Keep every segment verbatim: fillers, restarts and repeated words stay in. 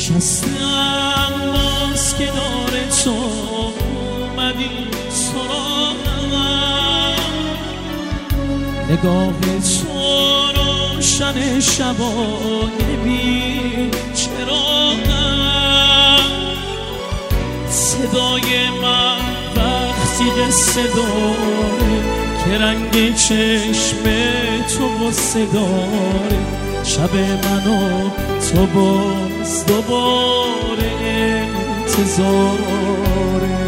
نشستم باز کنار تو اومدی سراغم، نگاه تو روشن شبانه بی چراغم، صدای من وقتی قصه داره که رنگ چشم تو غصه داره، شب منو تو باز دوباره انتظاره،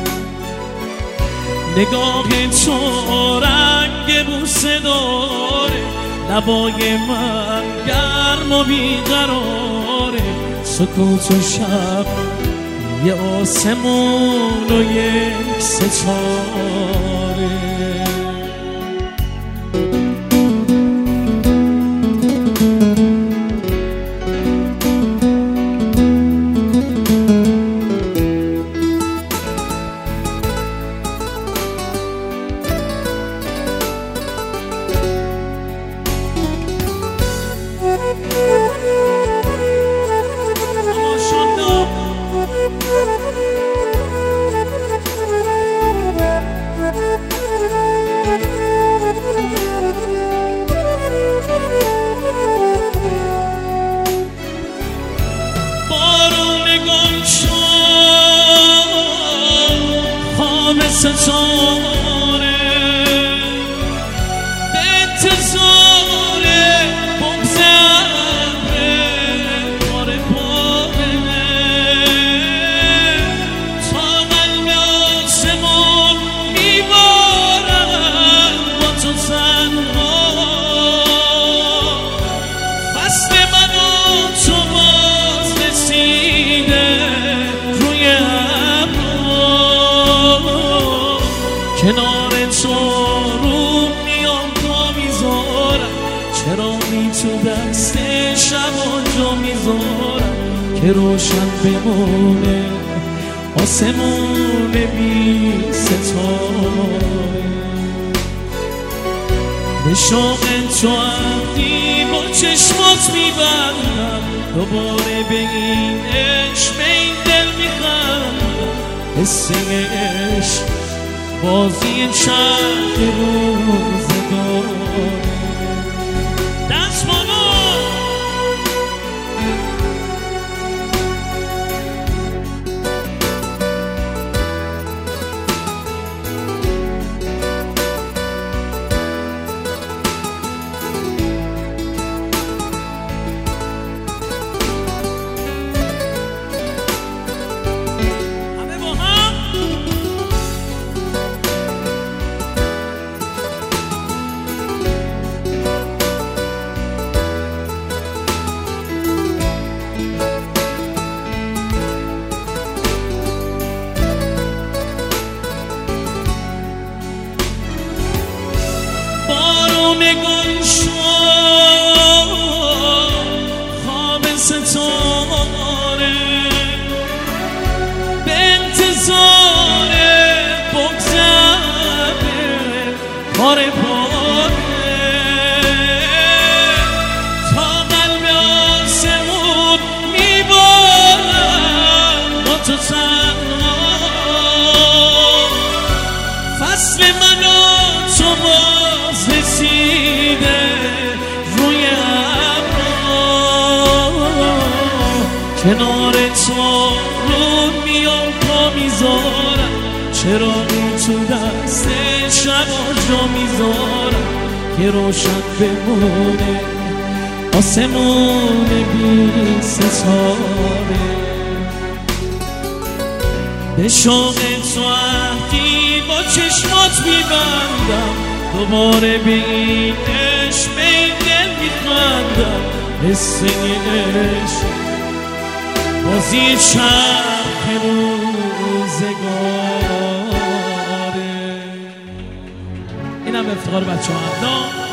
نگاه تو رنگ بوسه داره، لبای من گرم و بیقراره، سکوت و شب یه آسمون و یک ستاره. ستاره به انتظار بگذره بار باره، تا قلب آسمون میبارم با تو تنها، فصل من و تو باز رسیده روی کنار تو رو میام پا میذارم، چرا می تو دست شب آنجا میذارم که روشن بمونه آسمون بی ستاره، به شوق تو عهدی با چشمات میبندم، دوباره به این عشق به این دل میخندم، حس عشق بازی چند روزگار. دست بالا نگاه شد خواب ستاره به انتظار بگذره پاره پاره، تا قلب آسمون میبارم با تو تنها، فصل من و تو باز رسیده روی ابرها، کنار تو رو میام پا میذارم، چرا می تو دست شب آنجا میذارم که روشن بمونه آسمون بی ستاره، به شوق تو عهدی با چشمات میبندم، دوباره به این عشق به این دل میخندم، حس عشق بازی چرخ روزگاره. اینم افتخار بچه ها.